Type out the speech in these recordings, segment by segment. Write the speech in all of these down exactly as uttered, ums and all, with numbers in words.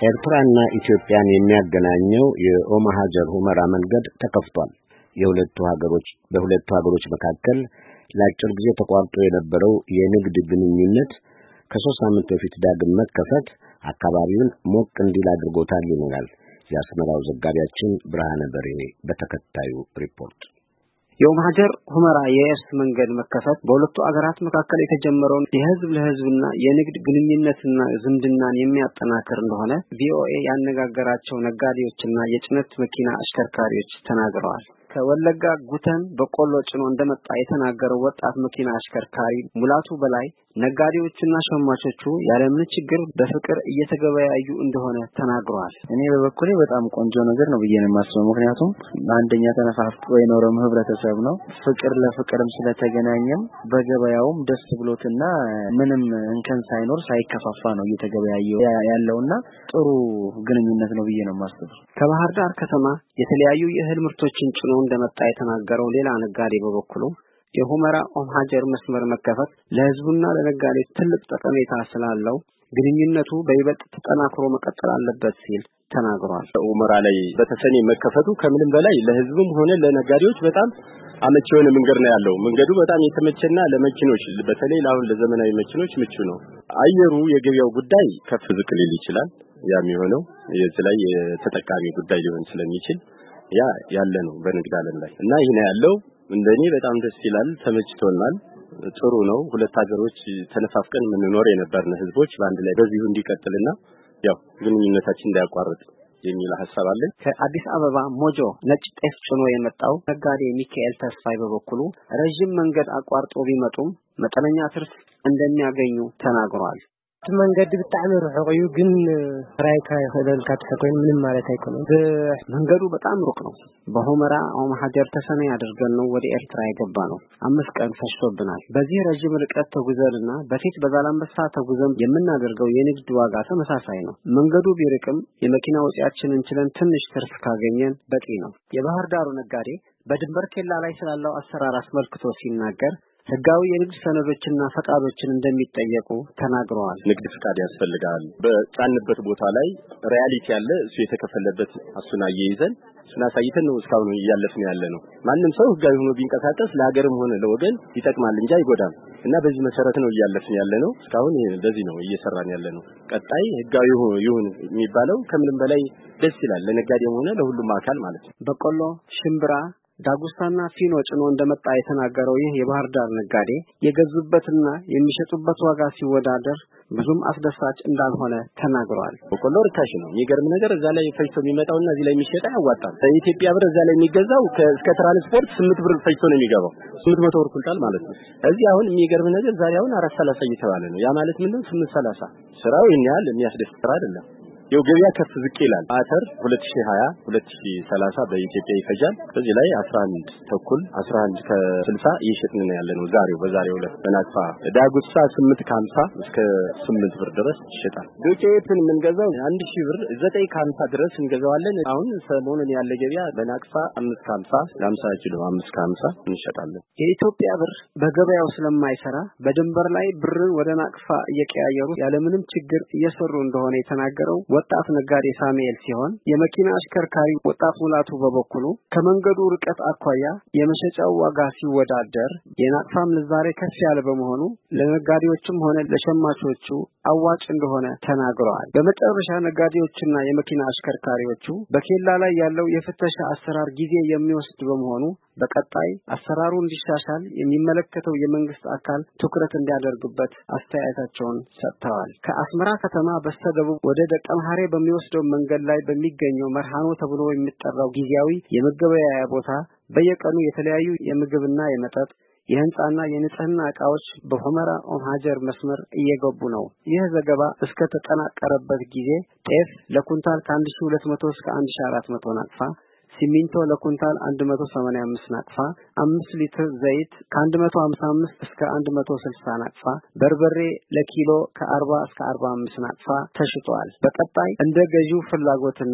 ኤርትራና ኢትዮጵያን የሚያገናኘው የኦሞ ሀጀር ሁመራ መንገድ ተከፍቷል። የሁለቱ ሀገሮች በሁለቱ ሀገሮች መካከል ለአጭር ጊዜ ተቋርጦ የነበረው የንግድ ግንኙነት ከሶስት ሳምንት በፊት ዳግም መከፈት አካባቢውን ሞቅ እንዲል አድርጎታል ይላል የአስመራው ዘጋቢያችን ብርሃነ በርሄ በተከታዩ ሪፖርት። የኦሞ ሀጀር ሁመራ የየብስ መንገድ መከፈት በሁለቱ አገራት መካከል የተጀመረውን የህዝብ ለህዝብና የንግድ ግንኙነትና ዝምድናን የሚያጠናክር እንደሆነ ቪኦኤ ያነጋገራቸው ነጋዴዎችና የጭነት መኪና አሽከርካሪዎች ተናግረዋል። ከወለጋ ጉተን በቆሎ ጭኖ እንደመጣ የተናገረው ወጣት መኪና አሽከርካሪ ሙላቱ በላይ ነጋዴዎችና ሸማቾቹ ያለምን ችግር በፍቅር እየተገበያዩ እንደሆነ ተናግረዋል። እኔ በበኩሌ በጣም ቆንጆ ነገር ነው ብዬ ነው የማስበው። ምክንያቱም አንደኛ ተነፋፍቆ የኖረው ህብረተሰብ ነው። ፍቅር ለፍቅርም ስለተገናኘም በገበያውም ደስ ብሎትና ምንም እንከን ሳይኖር ሳይከፋፋ ነው እየተገበያየው ያለውና ጥሩ ግንኙነት ነው ብዬ ነው የማስበው። ከባህር ዳር ከተማ የተለያዩ የእህል ምርቶችን ጭኖ እንደመጣ የተናገረው ሌላ ነጋዴ በበኩሉ የሁመራ ኦሞ ሀጀር መስመር መከፈት ለህዝቡና ለነጋዴው ትልቅ ጠቀሜታ ስላለው ግንኙነቱ በይበልጥ ተጠናክሮ መቀጠል አለበት ሲል ተናግሯል። ሁመራ ላይ በተሰኔ መከፈቱ ከምንም በላይ ለህዝቡም ሆነ ለነጋዴዎች በጣም አመቺ የሆነ መንገድ ነው ያለው። መንገዱ በጣም የተመቸና ለመኪኖች በተለይ ለአሁን ለዘመናዊ መኪኖች ምቹ ነው። አየሩ የገበያው ጉዳይ ከፍ ዝቅ ሊል ይችላል። ያም የሆነው የዚህ ላይ የተጠቃሚ ጉዳይ ሊሆን ስለሚችል ያ ያለ ነው በንግድ ዓለም ላይ እና ይሄ ነው ያለው። እንደኔ በጣም ደስ ይላል፣ ተመችቶናል፣ ጥሩ ነው። ሁለት ሀገሮች ተነፋፍቀን የምንኖር የነበርን ህዝቦች በአንድ ላይ በዚሁ እንዲቀጥልና ያው ግንኙነታችን እንዳያቋርጥ የሚል ሐሳብ አለ። ከአዲስ አበባ ሞጆ ነጭ ጤፍ ጭኖ የመጣው ነጋዴ ሚካኤል ተስፋይ በበኩሉ ረጅም መንገድ አቋርጦ ቢመጡም መጠነኛ ትርፍ እንደሚያገኙ ተናግሯል። መንገድ በጣም ሩቅ ግን ራይካ ይኸደልካ ተሰቆይን ምንም ማለት አይቆንም። መንገዱ በጣም ሩቅ ነው። በሁመራ ኦሞ ሀጀር ተሰኔ አድርገን ነው ወደ ኤርትራ የገባ ነው። አምስት ቀን ፈጅቶብናል። በዚህ ረጅም ርቀት ተጉዘንና በፊት በዛላምበሳ ተጉዘን የምናደርገው የንግድ ዋጋ ተመሳሳይ ነው። መንገዱ ቢርቅም የመኪና ወጪያችንን ችለን ትንሽ ትርፍ ካገኘን በቂ ነው። የባህር ዳሩ ነጋዴ በድንበር ኬላ ላይ ስላለው አሰራር አስመልክቶ ሲናገር ህጋዊ የንግድ ሰነዶችና ፈቃዶችን እንደሚጠየቁ ተናግረዋል። ንግድ ፍቃድ ያስፈልጋል። በጫንበት ቦታ ላይ ሪያሊቲ ያለ እሱ የተከፈለበት አሱና ይይዘን ስናሳይተን ነው እስካሁን እያለፍን ያለ ነው። ማንንም ሰው ህጋዊ ሆኖ ቢንቀሳቀስ ለሀገርም ሆነ ለወገን ይጠቅማል እንጂ አይጎዳም እና በዚህ መሰረት ነው እያለፍን ያለ ነው። እስካሁን በዚህ ነው እየሰራን ያለ ነው። ቀጣይ ህጋዊ ይሁን የሚባለው ከምንም በላይ ደስ ይላል ለነጋዴም ሆነ ለሁሉም አካል ማለት ነው። በቆሎ፣ ሽምብራ ዳጉሳና ፊኖ ጭኖ እንደመጣ የተናገረው ይህ የባህር ዳር ነጋዴ የገዙበትና የሚሸጡበት ዋጋ ሲወዳደር ብዙም አስደሳች እንዳልሆነ ተናግሯል። በቆሎ ርካሽ ነው። የሚገርም ነገር እዛ ላይ ፈይቶ የሚመጣውና እዚህ ላይ የሚሸጠው ያዋጣል። በኢትዮጵያ ብር እዛ ላይ የሚገዛው እስከ ትራንስፖርት ስምንት ብር ፈይቶ ነው የሚገባው። ስምንት መቶ ብር ኩንታል ማለት ነው። እዚህ አሁን የሚገርም ነገር ዛሬ አሁን አራት ሰላሳ እየተባለ ነው። ያ ማለት ምንድነው? ስምንት ሰላሳ ስራው ይሄን ያህል የሚያስደስት ስራ አይደለም። የው ገበያ ከፍ ዝቅ ይላል። አተር ሁለት ሺህ ሃያ ሁለት ሺህ ሰላሳ በኢትዮጵያ ይፈጃል። በዚህ ላይ አስራ አንድ ተኩል አስራ አንድ ከስልሳ እየሸጥን ነው ያለነው ዛሬው በዛሬው ዕለት በናቅፋ ዳጉሳ ስምንት ከሀምሳ እስከ ስምንት ብር ድረስ ይሸጣል። ዱቄትን የምንገዛው አንድ ሺህ ብር ዘጠኝ ከሀምሳ ድረስ እንገዛዋለን። አሁን ሰሞኑን ያለ ገበያ በናቅፋ አምስት ከሀምሳ ለሀምሳ ኪሎ አምስት ከሀምሳ እንሸጣለን። የኢትዮጵያ ብር በገበያው ስለማይሰራ በድንበር ላይ ብርን ወደ ናቅፋ እየቀያየሩ ያለምንም ችግር እየሰሩ እንደሆነ የተናገረው ወጣት ነጋዴ ሳሙኤል ሲሆን የመኪና አሽከርካሪ ወጣት ሙላቱ በበኩሉ ከመንገዱ ርቀት አኳያ የመሸጫው ዋጋ ሲወዳደር የናቅፋ ምንዛሬ ከፍ ያለ በመሆኑ ለነጋዴዎችም ሆነ ለሸማቾቹ አዋጭ እንደሆነ ተናግረዋል። በመጨረሻ ነጋዴዎችና የመኪና አሽከርካሪዎቹ በኬላ ላይ ያለው የፍተሻ አሰራር ጊዜ የሚወስድ በመሆኑ በቀጣይ አሰራሩ እንዲሻሻል የሚመለከተው የመንግስት አካል ትኩረት እንዲያደርግበት አስተያየታቸውን ሰጥተዋል። ከአስመራ ከተማ በስተደቡብ ወደ ደቀ መሐሬ በሚወስደው መንገድ ላይ በሚገኘው መርሃኖ ተብሎ የሚጠራው ጊዜያዊ የመገበያያ ቦታ በየቀኑ የተለያዩ የምግብና የመጠጥ የህንጻና የንጽህና ዕቃዎች በሁመራ ኦሞ ሀጀር መስመር እየገቡ ነው። ይህ ዘገባ እስከ ተጠናቀረበት ጊዜ ጤፍ ለኩንታል ከአንድ ሺህ ሁለት መቶ እስከ አንድ ሺህ አራት መቶ ናቅፋ፣ ሲሚንቶ ለኩንታል አንድ መቶ ሰማንያ አምስት ናቅፋ፣ አምስት ሊትር ዘይት ከአንድ መቶ ሃምሳ አምስት እስከ አንድ መቶ ስልሳ ናቅፋ፣ በርበሬ ለኪሎ ከአርባ እስከ አርባ አምስት ናቅፋ ተሽጧል። በቀጣይ እንደ ገዢው ፍላጎትና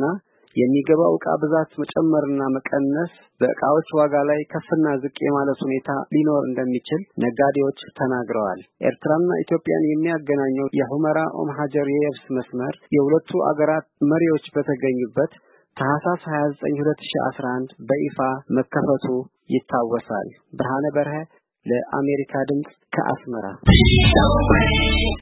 የሚገባው ዕቃ ብዛት መጨመርና መቀነስ በዕቃዎች ዋጋ ላይ ከፍና ዝቅ የማለት ሁኔታ ሊኖር እንደሚችል ነጋዴዎች ተናግረዋል። ኤርትራና ኢትዮጵያን የሚያገናኘው የሁመራ ኦም ሀጀር የየብስ መስመር የሁለቱ አገራት መሪዎች በተገኙበት ታህሳስ ሃያ ዘጠኝ ሁለት ሺህ አስራ አንድ በይፋ መከፈቱ ይታወሳል። ብርሃነ በርሀ ለአሜሪካ ድምጽ ከአስመራ